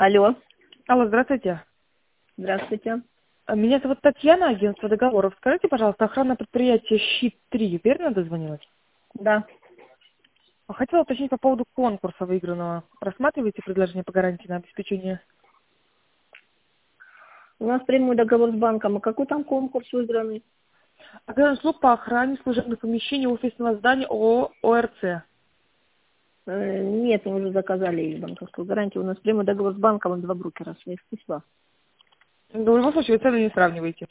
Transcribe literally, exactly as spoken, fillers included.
Алло, Алло, здравствуйте. здравствуйте. А, Меня зовут Татьяна, агентство договоров. Скажите, пожалуйста, охранное предприятие «Щит три», верно дозвонилась? Да. А Хотела уточнить по поводу конкурса выигранного. Рассматриваете предложение по гарантии на обеспечение? У нас прямой договор с банком. А какой там конкурс выигранный? Оказание услуг по охране служебных помещений офисного здания ООО ОРЦ. Э, нет, мы уже заказали банковскую гарантию. У нас прямой договор с банком, два брокера своих числа. В любом случае, вы цены не сравниваете.